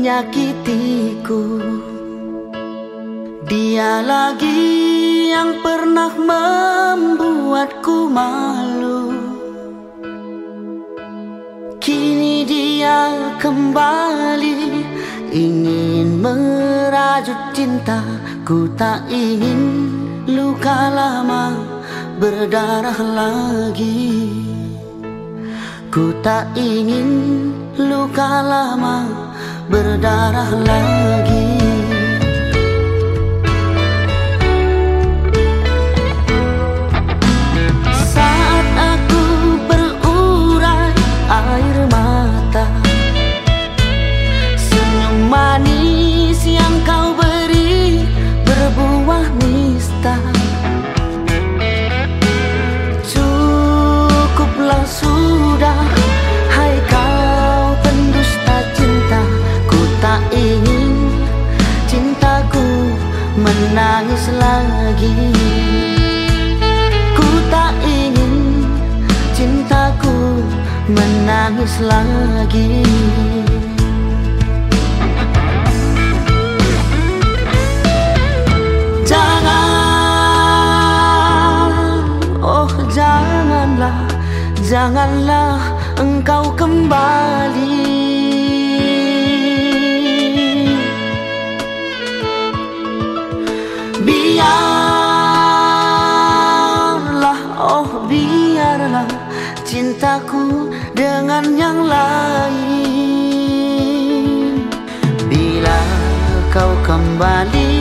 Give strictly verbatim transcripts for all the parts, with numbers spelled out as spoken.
menyakitiku. Dia lagi yang pernah membuatku malu. Kini dia kembali ingin merajut cinta. Ku tak ingin luka lama berdarah lagi. Ku tak ingin luka lama berdarah lagi. Saat aku berurai air mata, senyum manis yang kau beri berbuah nista. Cukuplah sudah, hai kau pendusta cinta. Ku tak ingin cintaku menangis lagi. Ku tak ingin cintaku menangis lagi. Janganlah, janganlah engkau kembali. Biarlah, oh biarlah cintaku dengan yang lain. Bila kau kembali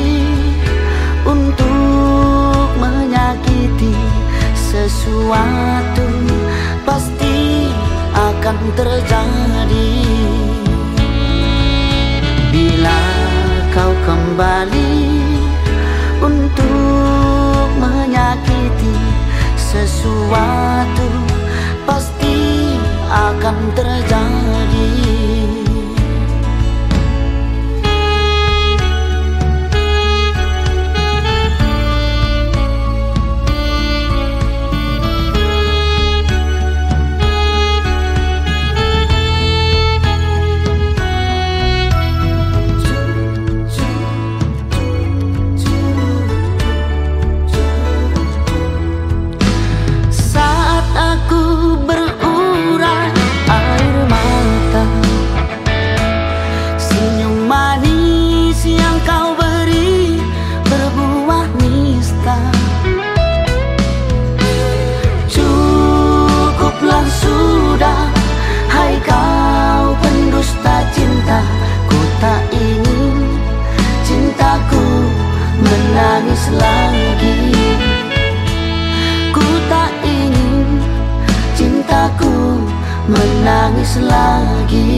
untuk menyakiti sesuatu, pasti akan terjadi. Bila kau kembali untuk menyakiti sesuatu, pasti akan terjadi. Sudah, hai kau pendusta cinta. Ku tak ingin cintaku menangis lagi. Ku tak ingin cintaku menangis lagi.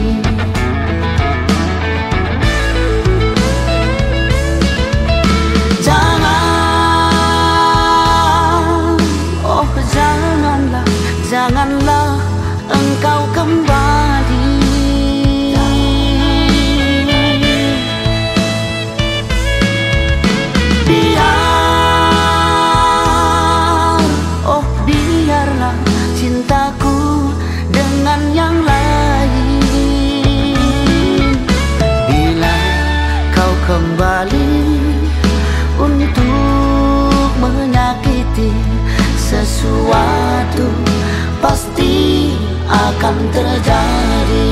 Jangan, oh janganlah, janganlah engkau kembali. Biar, oh biarlah cintaku dengan yang lain. Bila kau kembali untuk menyakiti sesuatu, pasti akan terjadi.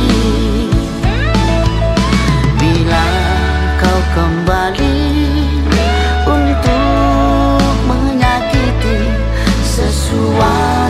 Bila kau kembali untuk menyakiti sesuatu,